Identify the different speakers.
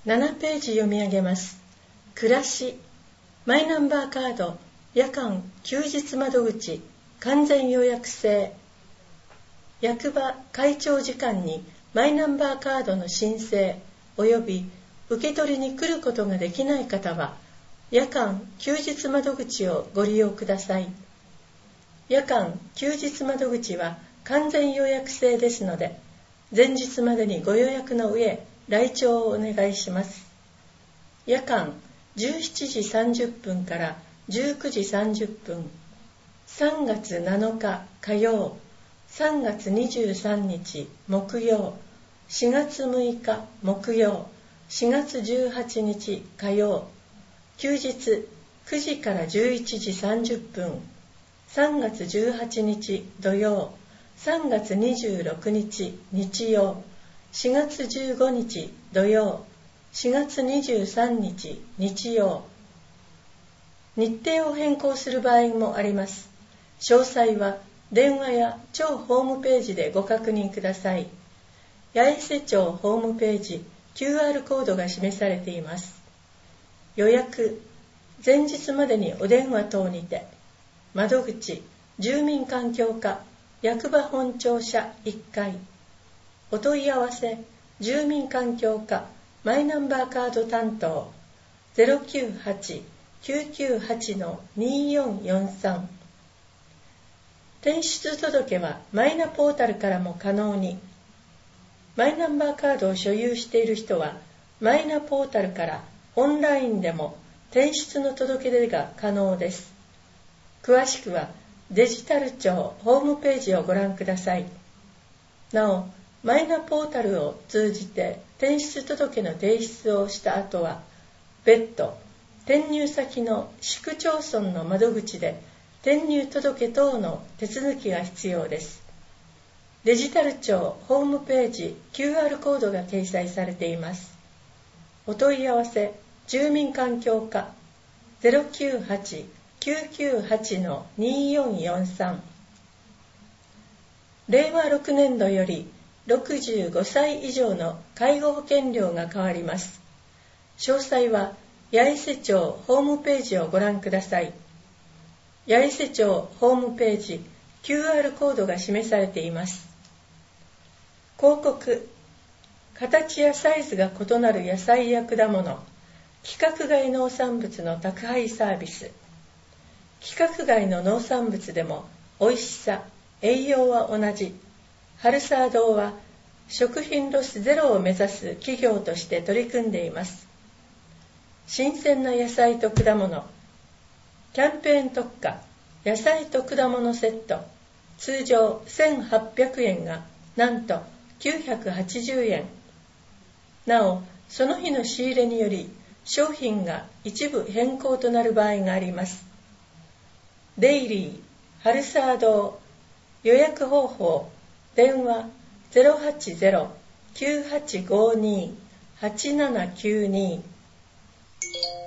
Speaker 1: 7ページ読み上げます。暮らし、マイナンバーカード、夜間休日窓口、完全予約制。役場会長時間にマイナンバーカードの申請及び受け取りに来ることができない方は、夜間休日窓口をご利用ください。夜間休日窓口は完全予約制ですので、前日までにご予約の上、来庁をお願いします。夜間17時30分から19時30分、3月7日火曜、3月23日木曜、4月6日木曜、4月18日火曜、休日9時から11時30分、3月18日土曜、3月26日日曜、4月15日土曜、4月23日日曜。日程を変更する場合もあります。詳細は電話や町ホームページでご確認ください。八重瀬町ホームページ QR コードが示されています。予約、前日までにお電話等にて、窓口、住民環境課、役場本庁舎1階。お問い合わせ、住民環境課、マイナンバーカード担当、098-998-2443。転出届はマイナポータルからも可能に。マイナンバーカードを所有している人は、マイナポータルからオンラインでも転出の届け出が可能です。詳しくはデジタル庁ホームページをご覧ください。なお、マイナポータルを通じて転出届の提出をした後は、別途転入先の市区町村の窓口で転入届等の手続きが必要です。デジタル庁ホームページ QR コードが掲載されています。お問い合わせ、住民環境課 098-998-2443。令和6年度より65歳以上の介護保険料が変わります。詳細は八重瀬町ホームページをご覧ください。八重瀬町ホームページ QR コードが示されています。広告、形やサイズが異なる野菜や果物、規格外農産物の宅配サービス。規格外の農産物でも美味しさ、栄養は同じ。春沢堂は食品ロスゼロを目指す企業として取り組んでいます。新鮮な野菜と果物、キャンペーン特価、野菜と果物セット、通常1800円がなんと980円。なお、その日の仕入れにより商品が一部変更となる場合があります。デイリー、春沢堂、予約方法、電話080-9852-8792